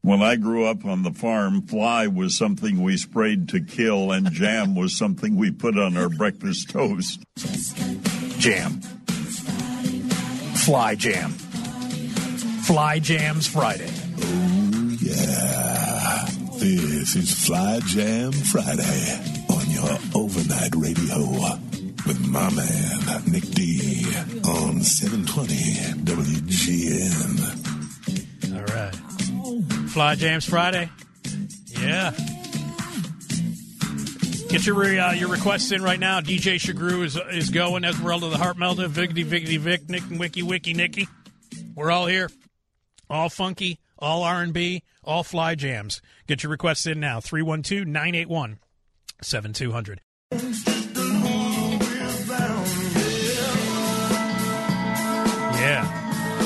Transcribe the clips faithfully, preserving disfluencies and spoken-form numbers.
When I grew up on the farm, fly was something we sprayed to kill, and jam was something we put on our breakfast toast. Jam. Fly jam. Fly Jams Friday. Oh, yeah. This is Fly Jam Friday on your overnight radio with my man, Nick D, on seven twenty W G N. All right. Fly Jams Friday. Yeah. Get your uh, your requests in right now. D J Shagru is is going. Esmeralda the Heart Melter. Viggity Viggity Vic. Nick and Wiki Wiki Nicky. We're all here. All funky. All R and B. All Fly Jams. Get your requests in now. three one two, nine eight one, seven two zero zero. Yeah.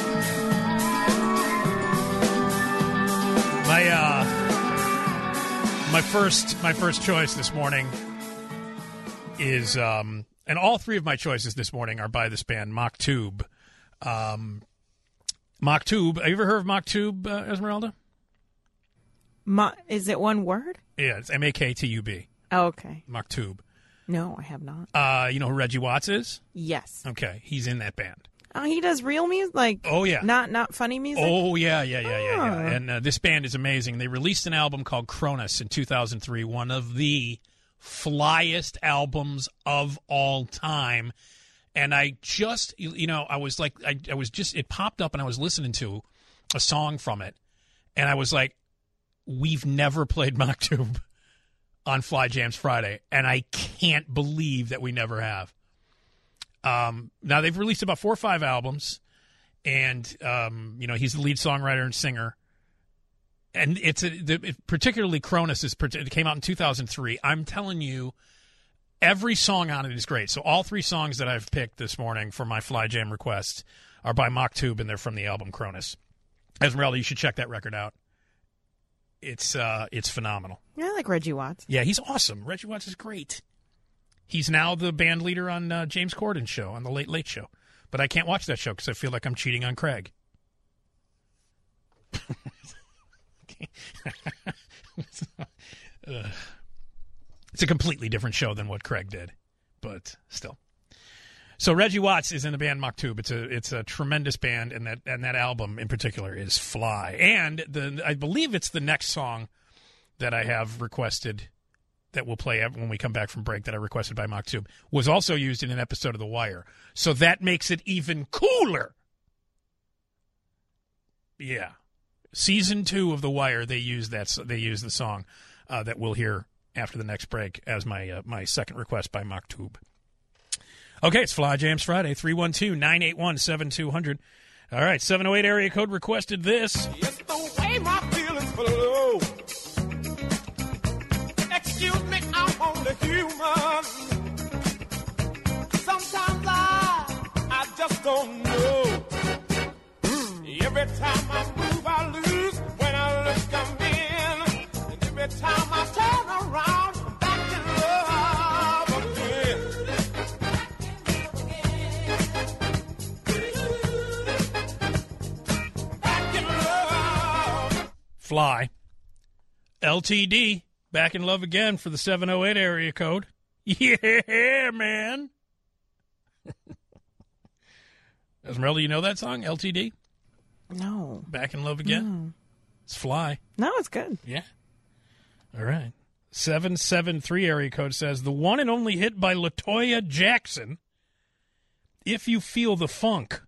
My uh, my first my first choice this morning is um, and all three of my choices this morning are by this band Maktub. Um, Maktub. Have you ever heard of Maktub, uh, Esmeralda? Ma- is it one word? Yeah, it's M A K T U B. Oh, okay. Maktub. No, I have not. Uh, you know who Reggie Watts is? Yes. Okay, he's in that band. Oh, he does real music, like oh yeah, not not funny music. Oh yeah, yeah, yeah, yeah, yeah. Oh. And uh, this band is amazing. They released an album called Cronus in two thousand three, one of the flyest albums of all time. And I just, you know, I was like, I, I was just, it popped up, and I was listening to a song from it, and I was like, we've never played Maktub on Fly Jams Friday, and I can't believe that we never have. Um, now, they've released about four or five albums, and, um, you know, he's the lead songwriter and singer. And it's a, the, particularly Cronus is, it came out in two thousand three. I'm telling you, every song on it is great. So all three songs that I've picked this morning for my Fly Jam request are by Maktub, and they're from the album Cronus. Esmeralda, you should check that record out. It's uh, it's phenomenal. Yeah, I like Reggie Watts. Yeah, he's awesome. Reggie Watts is great. He's now the band leader on uh, James Corden's show, on the Late Late Show. But I can't watch that show because I feel like I'm cheating on Craig. uh, it's a completely different show than what Craig did, but still. So Reggie Watts is in the band Maktub. It's a it's a tremendous band, and that and that album in particular is Fly. And the I believe it's the next song that I have requested that we'll play when we come back from break that I requested by Maktub was also used in an episode of The Wire. So that makes it even cooler. Yeah. Season two of The Wire, they use that they use the song uh, that we'll hear after the next break as my uh, my second request by Maktub. Okay, it's Fly Jams Friday, three one two, nine eight one, seven two zero zero. All right, seven oh eight area code requested this. Yes, the way my feelings flow. Excuse me, I'm only human. Sometimes I, I just don't know. Every time I move, I lose. When I look, I'm in. And every time I turn around, I'm back in love again. Back in love. Fly. L T D. Back in love again for the seven oh eight area code. Yeah, man. Esmeralda, you know that song, L T D? No. Back in love again? No. It's Fly. No, it's good. Yeah. All right. seven seven three area code says, the one and only hit by LaToya Jackson, If You Feel the Funk.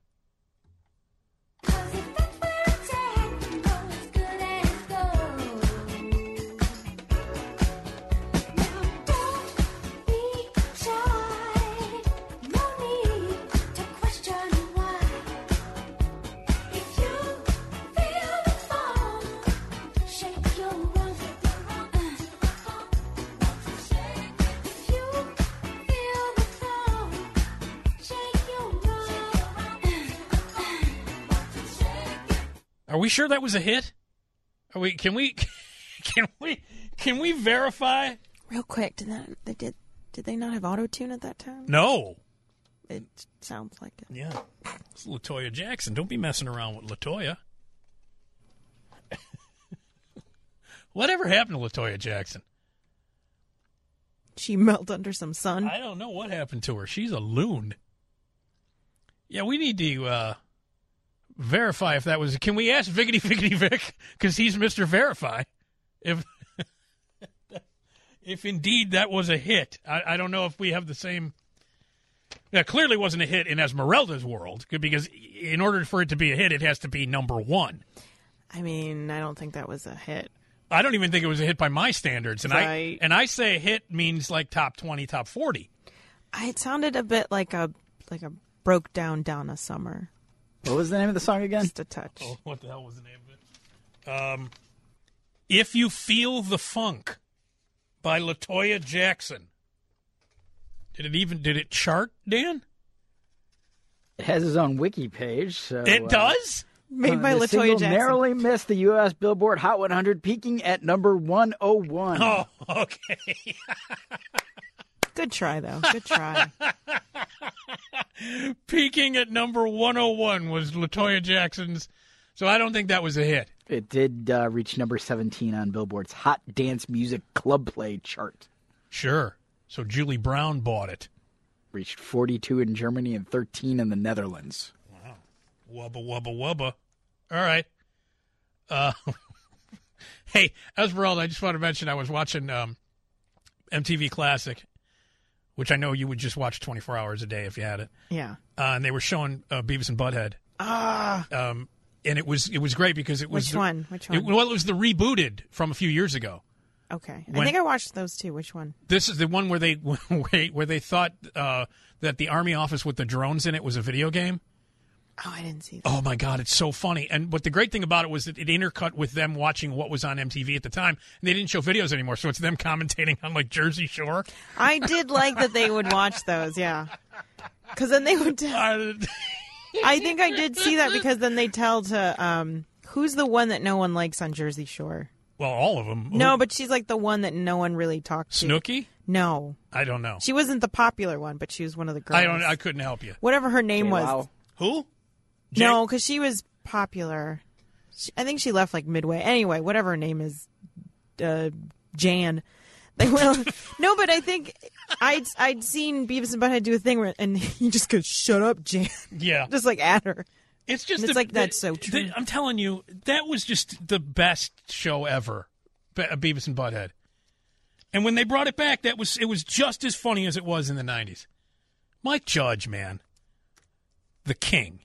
Are we sure that was a hit? Are we? Can we? Can we? Can we verify? Real quick, did that they did? Did they not have auto tune at that time? No. It sounds like it. Yeah, it's LaToya Jackson. Don't be messing around with LaToya. Whatever happened to LaToya Jackson? She melt under some sun. I don't know what happened to her. She's a loon. Yeah, we need to uh, verify if that was. Can we ask Vickety Vickety Vic? Because he's Mister Verify. If if indeed that was a hit. I, I don't know if we have the same. Yeah, clearly wasn't a hit in Esmeralda's world, because in order for it to be a hit, it has to be number one. I mean, I don't think that was a hit. I don't even think it was a hit by my standards, and Right. I and I say a hit means like top twenty, top forty. It sounded a bit like a like a broke down Donna Summer. What was the name of the song again? Just a touch. Oh, what the hell was the name of it? Um, If You Feel the Funk by LaToya Jackson. Did it even did it chart, Dan? It has its own wiki page. So, It uh, does? Made by the LaToya single Jackson. narrowly missed the U S Billboard Hot one hundred, peaking at number one oh one. Oh, okay. Good try, though. Good try. Peaking at number one oh one was LaToya Jackson's. So I don't think that was a hit. It did uh, reach number seventeen on Billboard's Hot Dance Music Club Play chart. Sure. So Julie Brown bought it. Reached forty-two in Germany and thirteen in the Netherlands. Wow. Wubba, wubba, wubba. All right. Uh, hey, Esmeralda, I just want to mention I was watching um, M T V Classic, which I know you would just watch twenty-four hours a day if you had it. Yeah. Uh, and they were showing uh, Beavis and Butthead. Ah. Um, and it was it was great because it was Which the, one? Which It, one? well, it was the rebooted from a few years ago. Okay. I when- think I watched those two. Which one? This is the one where they where, where they thought uh, that the Army office with the drones in it was a video game. Oh, I didn't see that. Oh my God, it's so funny! And but the great thing about it was that it intercut with them watching what was on M T V at the time, and they didn't show videos anymore, so it's them commentating on like Jersey Shore. I did like that they would watch those, yeah. Because then they would tell. I think I did see that because then they tell to um, who's the one that no one likes on Jersey Shore. Well, all of them. No, but she's like the one that no one really talked to. Snooki? No, I don't know. she wasn't the popular one, but she was one of the girls. I don't. I couldn't help you. Whatever her name was. Wow. Who? No, because she was popular. She, I think she left like midway. Anyway, whatever her name is, uh, Jan. They were no, but I think I'd I'd seen Beavis and Butthead do a thing where, and he just goes, "Shut up, Jan," Yeah. just like at her. It's just And it's the- like, that's the- so true. the- I'm telling you, that was just the best show ever, Be- Beavis and Butthead. And when they brought it back, that was it was just as funny as it was in the nineties. Mike Judge, man, the king.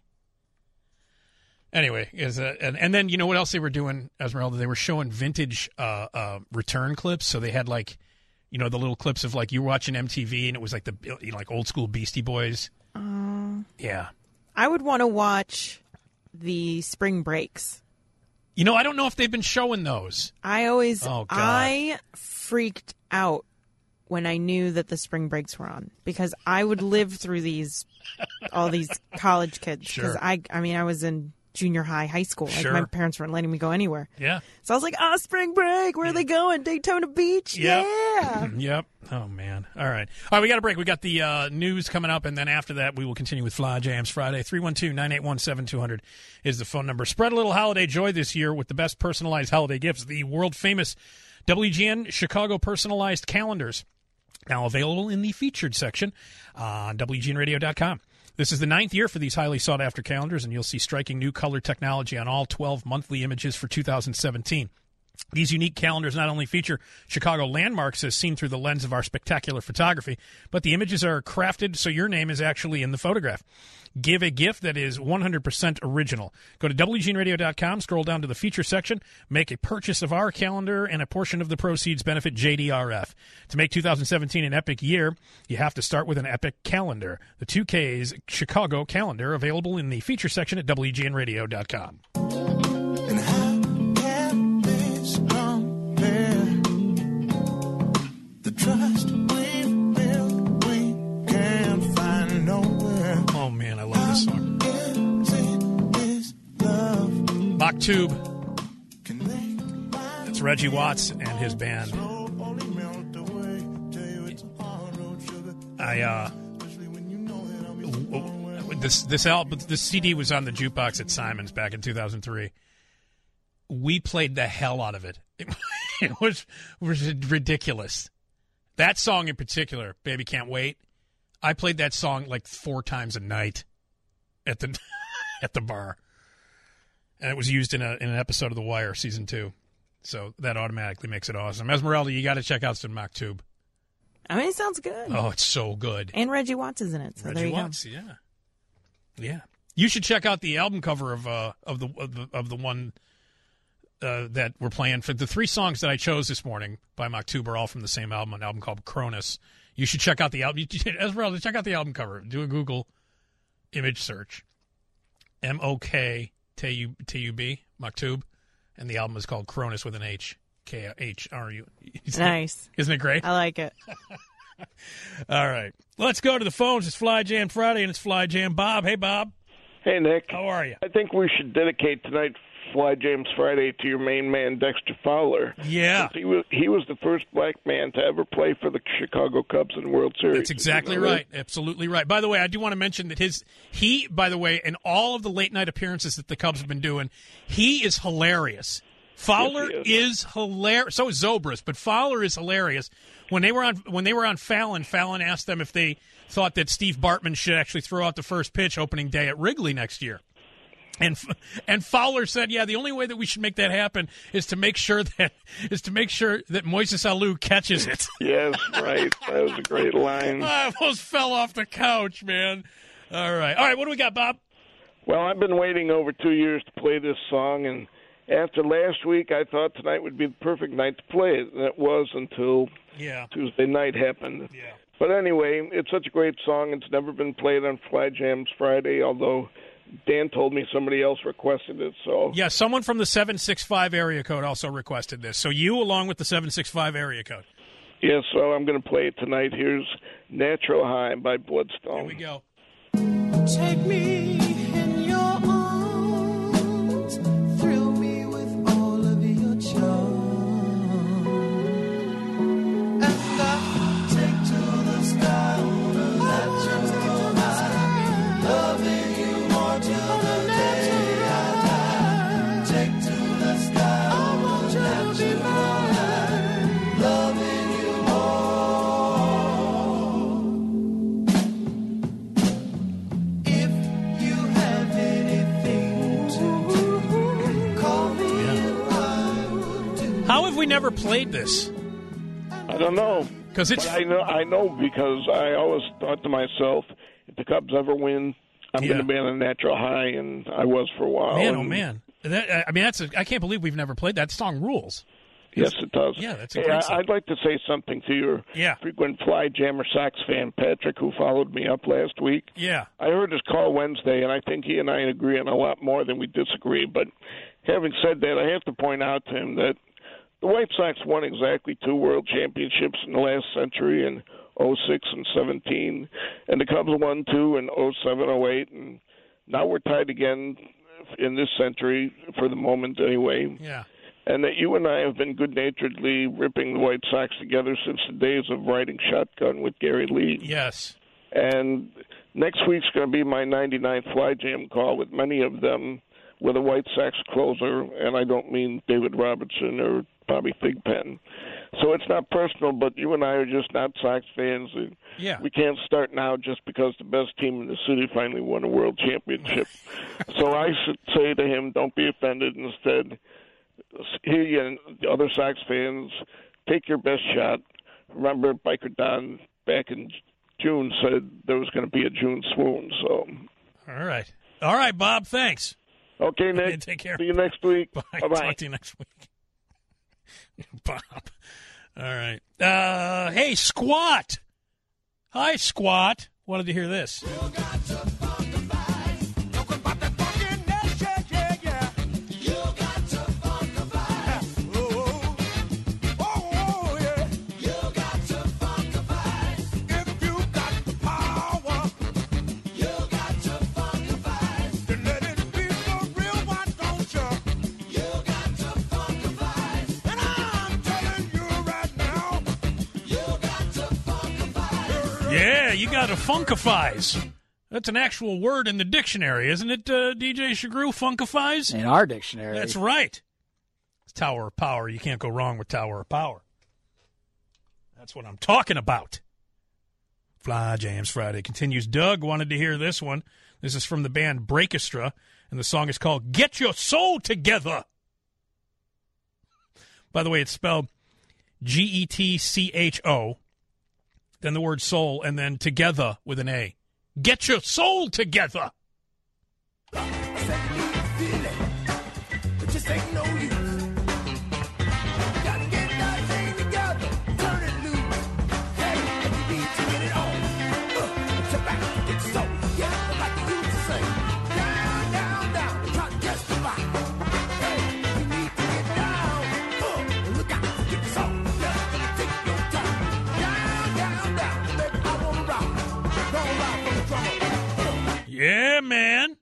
Anyway, is a, and, and then you know what else they were doing, Esmeralda? They were showing vintage uh, uh, return clips. So they had like, you know, the little clips of like you were watching M T V and it was like the you know, like old school Beastie Boys. Um, Yeah. I would want to watch the spring breaks. You know, I don't know if they've been showing those. I always, Oh, God. I freaked out when I knew that the spring breaks were on because I would live through these, all these college kids. Because Sure. I, I mean, I was in junior high, high school. Like Sure. my parents weren't letting me go anywhere. Yeah. So I was like, oh, spring break. Where are they going? Daytona Beach? Yep. Yeah. Yep. Oh, man. All right. All right, we got a break. We got the uh, news coming up, and then after that, we will continue with Fly Jams Friday. three one two, nine eight one, seven two zero zero is the phone number. Spread a little holiday joy this year with the best personalized holiday gifts, the world-famous W G N Chicago personalized calendars, now available in the featured section on W G N radio dot com. This is the ninth year for these highly sought-after calendars, and you'll see striking new color technology on all twelve monthly images for two thousand seventeen. These unique calendars not only feature Chicago landmarks as seen through the lens of our spectacular photography, but the images are crafted so your name is actually in the photograph. Give a gift that is one hundred percent original. Go to W G N radio dot com, scroll down to the feature section, make a purchase of our calendar, and a portion of the proceeds benefit J D R F. To make two thousand seventeen an epic year, you have to start with an epic calendar. The two K's Chicago calendar, available in the feature section at W G N radio dot com. And how can this compare? The trust we've built, we can't find nowhere. Oh, man, I love this song. This love Maktub. can make my It's Reggie Watts and his band. soul only melt away. Tell you it's a hard road, sugar. I uh, Especially when you know that I'll be so far away. this this album, this C D was on the jukebox at Simon's back in two thousand three. We played the hell out of it. it was, was ridiculous. That song in particular, Baby Can't Wait, I played that song like four times a night at the at the bar. And it was used in a in an episode of The Wire, season two. So that automatically makes it awesome. Esmeralda, you got to check out some Maktub. I mean, it sounds good. Oh, it's so good. And Reggie Watts is in it. So Reggie there you Watts, go. yeah. Yeah. You should check out the album cover of uh of the of the, of the one uh, that we're playing. For the three songs that I chose this morning by Maktub are all from the same album, an album called Cronus. You should check out the album. Esmeralda, check out the album cover. Do a Google image search. M O K T U B, Maktub. And the album is called Cronus with an H. K H R U. Nice. Isn't it great? I like it. All right. Let's go to the phones. It's Fly Jam Friday, and it's Fly Jam Bob. Hey, Bob. Hey, Nick. How are you? I think we should dedicate tonight's Fly James Friday to your main man, Dexter Fowler. Yeah. He was, he was the first black man to ever play for the Chicago Cubs in the World Series. That's exactly right. Absolutely right. By the way, I do want to mention that his he, by the way, in all of the late night appearances that the Cubs have been doing, he is hilarious. Fowler Yes, he is, is hilarious. So is Zobrist, but Fowler is hilarious. When they were on when they were on Fallon, Fallon asked them if they thought that Steve Bartman should actually throw out the first pitch opening day at Wrigley next year. And and Fowler said, "Yeah, the only way that we should make that happen is to make sure that is to make sure that Moises Alou catches it." Yes, right. That was a great line. I almost fell off the couch, man. All right, all right. What do we got, Bob? Well, I've been waiting over two years to play this song, and after last week, I thought tonight would be the perfect night to play it, and it was until Yeah. Tuesday night happened. Yeah. But anyway, it's such a great song. It's never been played on Fly Jams Friday, although Dan told me somebody else requested it. So Yeah, someone from the seven six five area code also requested this. So you, along with the seven six five area code. yeah, so I'm going to play it tonight. Here's Natural High by Bloodstone. Here we go. Take me in your arms, thrill me with all of your charm, and I take to the sky on a natural high, loving you more till the day I die. Take to the sky on a natural high, loving you more. If you have anything to do, call me and I will do. How have we never played this? I don't know. Because it's But I know, I know because I always thought to myself, if the Cubs ever win, I'm Yeah. going to be on a natural high, and I was for a while. man, oh and man. That, I mean, that's a, I can't believe we've never played that song. Rules. Yes, it does. Yeah, that's a hey, great I, song. I'd like to say something to your Yeah. frequent Fly Jammer Sox fan, Patrick, who followed me up last week. Yeah. I heard his call Wednesday, and I think he and I agree on a lot more than we disagree. But having said that, I have to point out to him that the White Sox won exactly two world championships in the last century in oh six and seventeen, and the Cubs won two in oh seven, oh eight, and now we're tied again in this century, for the moment anyway. Yeah. And that you and I have been good-naturedly ripping the White Sox together since the days of riding shotgun with Gary Lee. Yes. And next week's going to be my ninety-ninth Fly Jam call with many of them with a White Sox closer, and I don't mean David Robertson or Bobby Thigpen. So it's not personal, but you and I are just not Sox fans. And Yeah. we can't start now just because the best team in the city finally won a world championship. So I should say to him, don't be offended. Instead, he and the other Sox fans, take your best shot. Remember, Biker Don back in June said there was going to be a June swoon. So, All right. All right, Bob. Thanks. okay, Nick. Take care. See you next week. Bye. Bye-bye. Talk to you next week. Bob. All right. Uh, hey, Squat. Hi, Squat. Wanted to hear this. Yeah, you got to funkifies. That's an actual word in the dictionary, isn't it, uh, D J Shagru? Funkifies? In our dictionary. That's right. Tower of Power. You can't go wrong with Tower of Power. That's what I'm talking about. Fly Jams Friday continues. Doug wanted to hear this one. This is from the band Breakestra, and the song is called Get Your Soul Together. By the way, it's spelled G E T C H O, then the word soul, and then together with an A. Get your soul together. Yeah, man.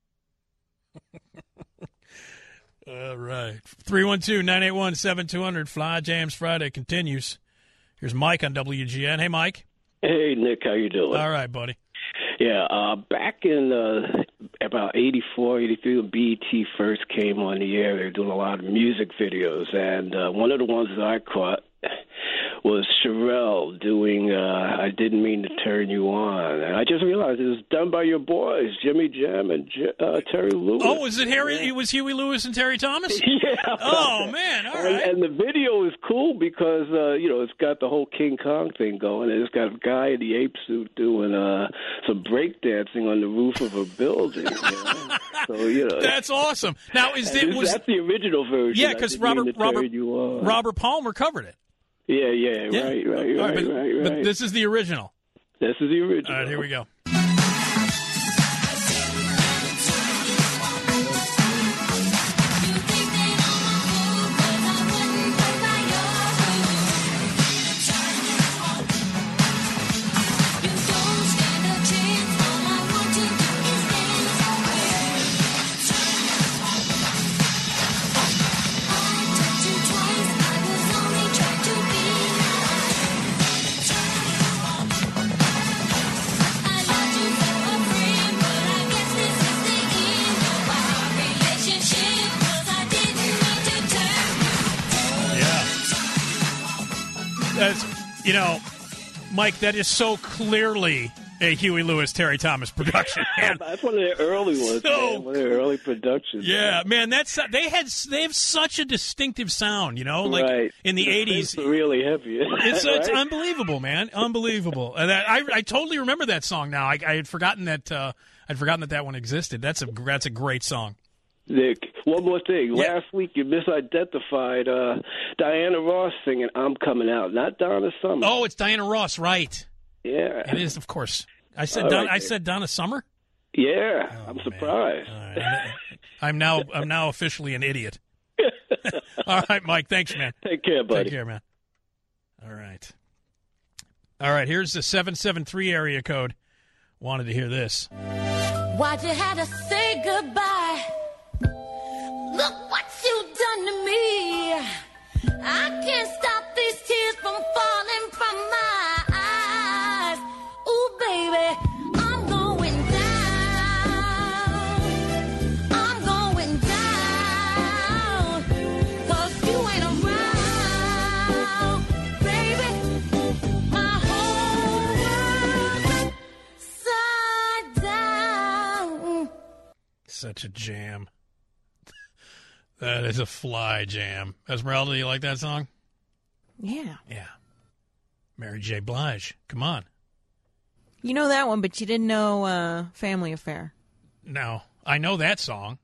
All right. three one two, nine eight one, seven two zero zero. Fly Jams Friday continues. Here's Mike on W G N. Hey, Mike. Hey, Nick. How you doing? All right, buddy. Yeah, uh, back in uh, about eighty-four, eighty-three, when B E T first came on the air, they were doing a lot of music videos, and uh, one of the ones that I caught was Sherelle doing uh, I Didn't Mean to Turn You On. And I just realized it was done by your boys, Jimmy Jam and uh, Terry Lewis. Oh, was it Harry? It was Huey Lewis and Terry Thomas? Yeah. Oh, man. All right. And, and the video is cool because, uh, you know, it's got the whole King Kong thing going. And it's got a guy in the ape suit doing uh, some breakdancing on the roof of a building. You know? So, you know. That's awesome. Now, is it was that's the original version? Yeah, because Robert Robert Robert Palmer covered it. Yeah, yeah, Yeah. right, right, All right, right, but, right, right. but this is the original. This is the original. All right, here we go. That's, you know, Mike, that is so clearly a Huey Lewis, Terry Thomas production. Man. That's one of their early ones. So, man. One of their early productions. Yeah, man, that's they had they have such a distinctive sound, you know, like right. in the eighties. It's really heavy. It's, right? it's unbelievable, man, unbelievable. And that, I I totally remember that song now. I, I had forgotten that uh, I'd forgotten that that one existed. That's a that's a great song. Nick, one more thing. Yeah. Last week you misidentified uh, Diana Ross singing "I'm Coming Out," not Donna Summer. Oh, it's Diana Ross, right? Yeah, it is, of course. I said All Don, right, I said Donna Summer. Yeah, Oh, I'm man. surprised. All right. I'm now I'm now officially an idiot. All right, Mike. Thanks, man. Take care, buddy. Take care, man. All right. All right. Here's the seven seven three area code. Wanted to hear this. Why'd you have to say goodbye? Look what you done to me. I can't stop these tears from falling from my eyes. Ooh, baby, I'm going down. I'm going down. 'Cause you ain't around, baby. My whole world upside down. Such a jam. That is a fly jam. Esmeralda, you like that song? Yeah. Yeah. Mary J. Blige. Come on. You know that one, but you didn't know uh, Family Affair. No, I know that song.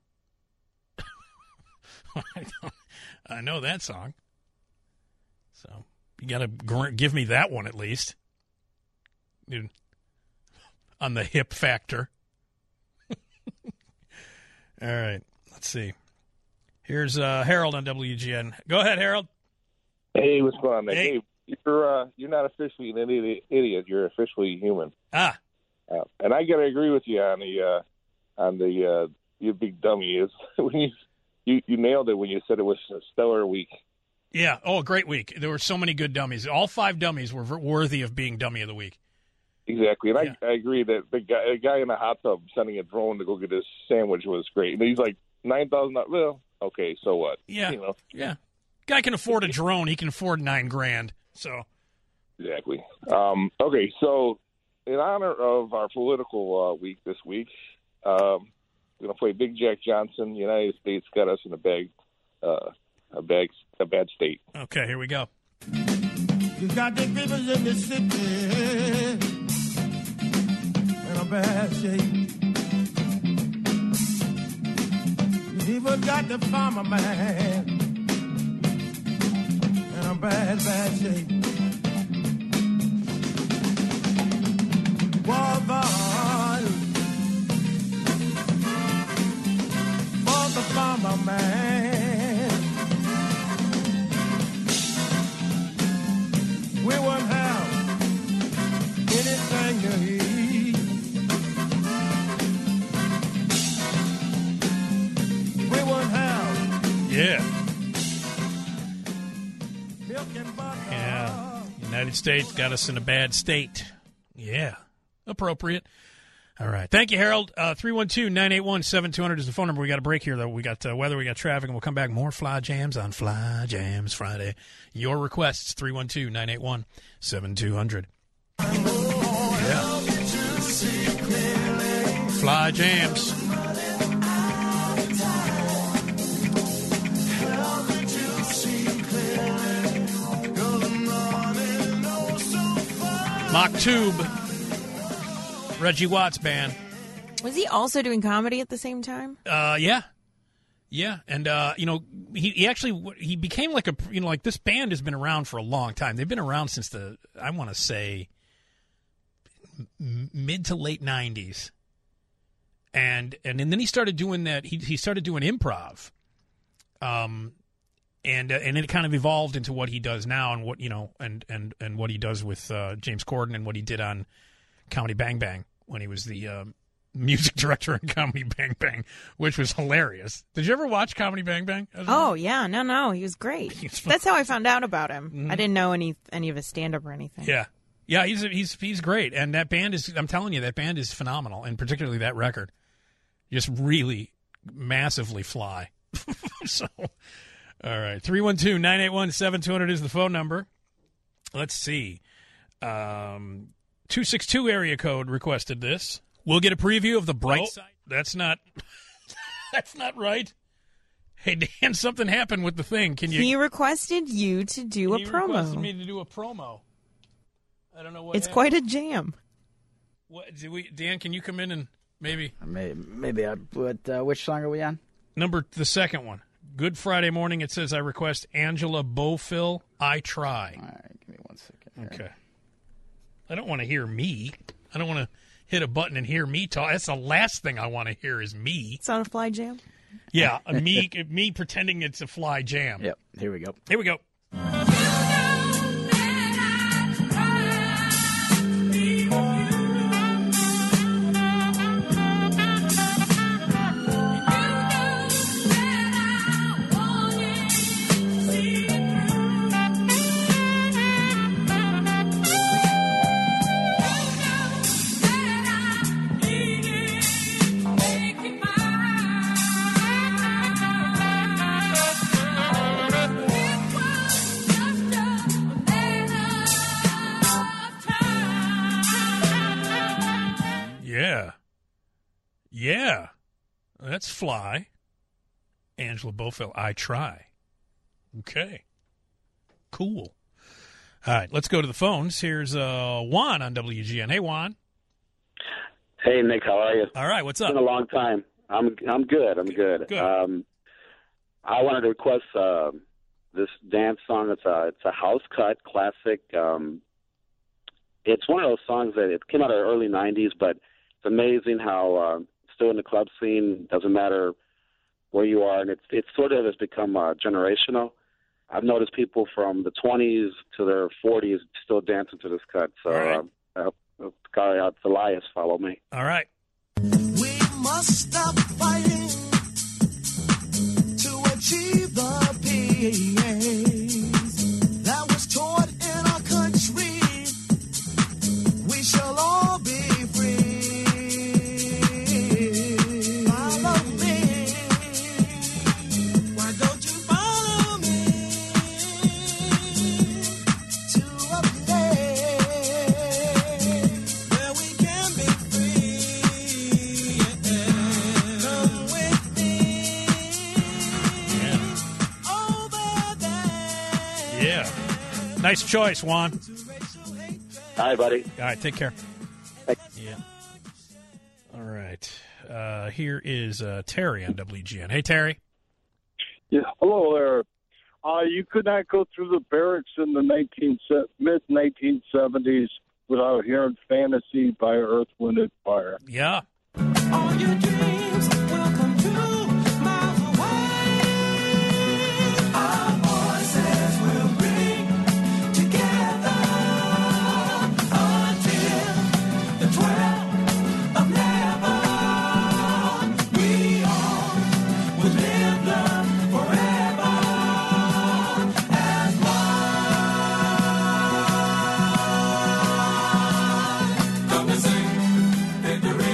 I know that song. So you got to gr- give me that one at least. Dude, on the hip factor. All right. Let's see. Here's uh, Harold on W G N. Go ahead, Harold. Hey, what's going on, Nick? Hey. Hey, you're uh, you're not officially an idiot. idiot. You're officially human. Ah. Uh, and I got to agree with you on the uh, on the uh, you big dummy is when you, you you nailed it when you said it was a stellar week. Yeah. Oh, a great week. There were so many good dummies. All five dummies were v- worthy of being dummy of the week. Exactly, and Yeah. I, I agree that the guy, the guy in the hot tub sending a drone to go get his sandwich was great. And he's like nine thousand. Well, okay, so what? Yeah. You know. Yeah. Guy can afford a drone. He can afford nine grand. So Exactly. Um, okay, so in honor of our political uh, week this week, um, we're going to play Big Jack Johnson. United States got us in a bag, uh, a bag, a bad state. Okay, here we go. You got the people in the city in a bad shape. You even got the farmer man in a bad, bad shape. For the, for the farmer man, we won't have anything to eat. We won't have Yeah. milk and butter. Yeah. United States got us in a bad state. Yeah. Appropriate. All right. Thank you, Harold. Uh, three one two, nine eight one, seven two zero zero is the phone number. We got a break here, though. We got uh, weather, we got traffic, and we'll come back. More Fly Jams on Fly Jams Friday. Your requests, three one two, nine eight one, seven two zero zero. Yeah. Fly Jams. Mock Tube. Reggie Watts band. Was he also doing comedy at the same time? Uh, yeah, yeah, and uh, you know, he, he actually he became like a you know like this band has been around for a long time. They've been around since the I want to say m- mid to late nineties, and and and then he started doing that. He he started doing improv, um, and uh, and it kind of evolved into what he does now, and what you know, and and and what he does with uh, James Corden, and what he did on Comedy Bang Bang when he was the um, music director in Comedy Bang Bang, which was hilarious. Did you ever watch Comedy Bang Bang? Oh, yeah. No, no. He was great. That's how I found out about him. Mhm. I didn't know any any of his stand-up or anything. Yeah. Yeah, he's he's he's great. And that band is, I'm telling you, that band is phenomenal. And particularly that record. Just really massively fly. So, all right. three one two, nine eight one, seven two zero zero is the phone number. Let's see. Um... two six two area code requested this. We'll get a preview of the bright Oh. side. That's not that's not right. Hey, Dan, something happened with the thing. Can you He requested you to do a he requested promo. me to do a promo. I don't know what It's happened. quite a jam. What, do we, Dan, can you come in and maybe Maybe, maybe I, what, uh, which song are we on? number the second one. Good Friday morning. It says I request Angela Bofill. I try. All right, give me one second. Here. Okay. I don't want to hear me. I don't want to hit a button and hear me talk. That's the last thing I want to hear is me. It's on a fly jam. Yeah, me me pretending it's a fly jam. Yep, here we go. Here we go. Yeah. Yeah. That's fly. Angela Bofill, I try. Okay. Cool. All right, let's go to the phones. Here's uh, Juan on W G N. Hey, Juan. Hey, Nick, how are you? All right, what's up? It's been a long time. I'm I'm good. I'm good. Good. Um, I wanted to request uh, this dance song. It's a it's a house cut classic. Um, it's one of those songs that it came out of the early nineties, but it's amazing how uh, still in the club scene. Doesn't matter where you are, and it's it sort of has become uh, generational. I've noticed people from the twenties to their forties still dancing to this cut. So, All right. uh, I hope the guy out Elias follow me. All right. We must stop fighting to achieve the peace that was taught in our country. We shall all be free. Follow me. Why don't you follow me? Yeah. Nice choice, Juan. Hi, buddy. All right, take care. Yeah. All right. Uh, here is uh, Terry on W G N. Hey, Terry. Yeah, hello there. Uh, you could not go through the barracks in the nineteen mid nineteen seventies without hearing "Fantasy" by Earth, Wind and Fire. Yeah. All your dreams will come true miles away. Our voices will bring together until the twelfth of never. We all will live, love forever as one. Come and sing victory.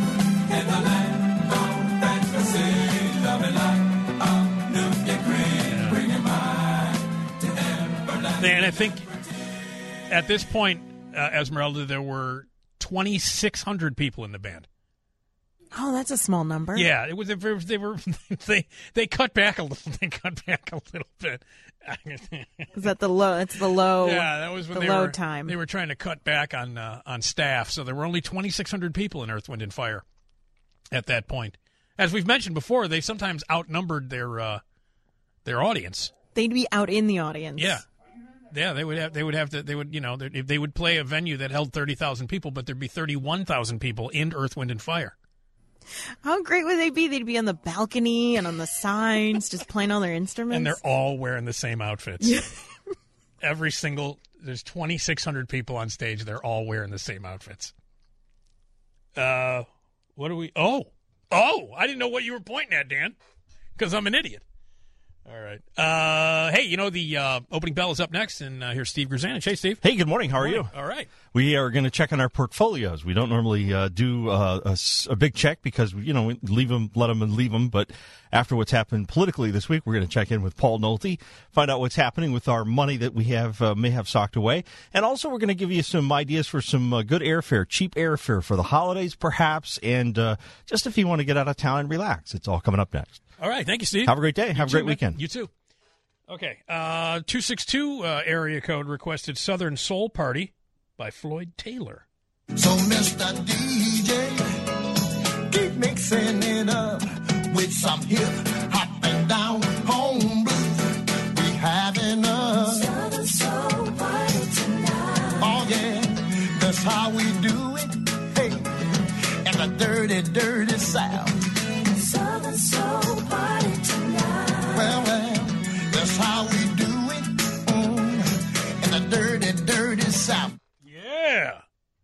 And I think at this point, uh, Esmeralda, there were twenty-six hundred people in the band. Oh, that's a small number. Yeah, it was. They were. They were, they, they cut back a little. They cut back a little bit. Is that the low? It's the low. Yeah, that was when the they low were, time. They were trying to cut back on uh, on staff, so there were only twenty-six hundred people in Earth, Wind and Fire at that point. As we've mentioned before, they sometimes outnumbered their uh, their audience. They'd be out in the audience. Yeah. Yeah, they would have. They would have to. They would, you know, they, they would play a venue that held thirty thousand people, but there'd be thirty-one thousand people in Earth, Wind, and Fire. How great would they be? They'd be on the balcony and on the signs, just playing all their instruments. And they're all wearing the same outfits. Every single. There's twenty-six hundred people on stage. They're all wearing the same outfits. Uh, what do we? Oh, oh! I didn't know what you were pointing at, Dan, because I'm an idiot. All right. Uh, hey, you know, the uh, opening bell is up next, and uh, here's Steve Grzanich. Hey, Steve. Hey, good morning. How are you? All right. We are going to check on our portfolios. We don't normally uh, do uh, a, a big check because, you know, we leave them, let them, and leave them. But after what's happened politically this week, we're going to check in with Paul Nolte, find out what's happening with our money that we have uh, may have socked away. And also, we're going to give you some ideas for some uh, good airfare, cheap airfare for the holidays, perhaps, and uh, just if you want to get out of town and relax. It's all coming up next. All right. Thank you, Steve. Have a great day. You Have too, a great man. weekend. You too. Okay. Uh, two six two uh, area code requested Southern Soul Party by Floyd Taylor. So, Mister D J, keep mixing it up with some hip hop and down home blues. We having a Southern Soul Party tonight. Oh yeah, that's how we do it. Hey, in the dirty, dirty South. Southern Soul Party tonight. Well, well, that's how we do it. Mm, in the dirty, dirty South. Yeah.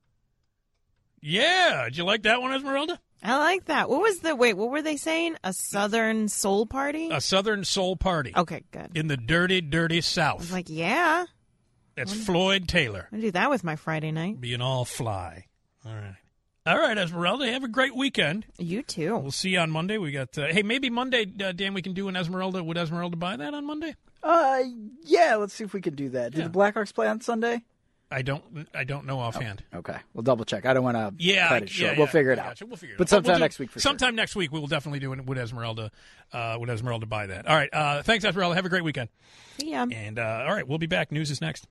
Yeah. Did you like that one, Esmeralda? I like that. What was the wait? What were they saying? A Southern Soul Party? A Southern Soul Party. Okay, good. In the dirty, dirty I South. was like, yeah. That's Floyd Taylor. I'm gonna do that with my Friday night. Being all fly. All right. All right, Esmeralda, have a great weekend. You too. We'll see you on Monday. We got uh, hey, maybe Monday, uh, Dan. We can do an Esmeralda. Would Esmeralda buy that on Monday? Uh, yeah. Let's see if we can do that. Do Yeah. the Blackhawks play on Sunday? I don't. I don't know offhand. Oh, okay, we'll double check. I don't want to Yeah, cut it short. yeah, We'll yeah, figure it I out. gotcha. We'll figure it but out. sometime We'll do- next week for sometime next week we will definitely do it. Would Esmeralda? Uh, would Esmeralda buy that? All right. Uh, thanks, Esmeralda. Have a great weekend. See ya. And uh, all right, we'll be back. News is next.